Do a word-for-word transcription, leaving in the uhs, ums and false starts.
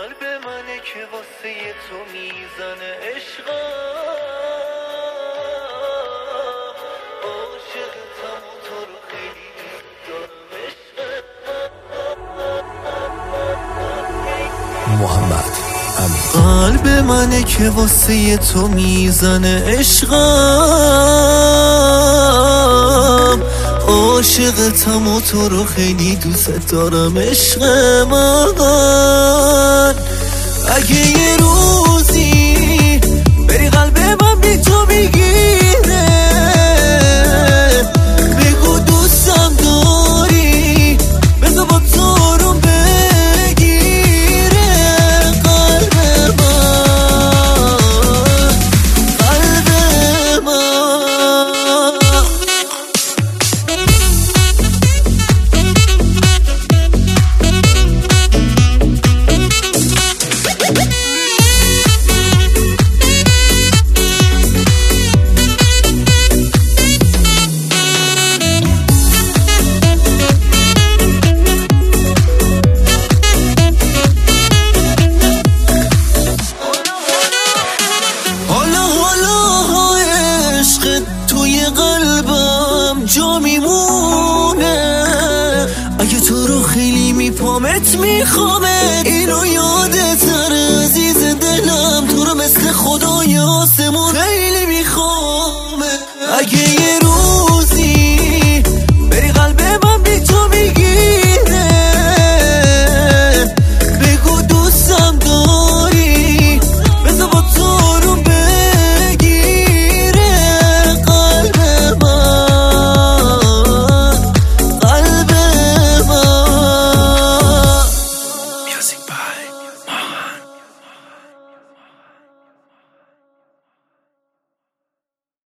قلب منه که واسه تو میزنه عشقا، عاشقتم و تو رو خیلی دوست دارم. محمد امین. قلب منه که واسه تو میزنه عشقم، عاشقتم و تو رو خیلی دوست دارم عشق من. اگه یه روزی بری قلب من بی تو بگیره، بگو دوستم داری بذار با تو رو بگیره قلب من، قلب من. توی قلبم جا میمونه، اگه تو رو خیلی میپامت میخوامه، اینو یادت نره عزیز دلم، تو رو مثل خدای آسمون خیلی میخوامه. اگه یه رو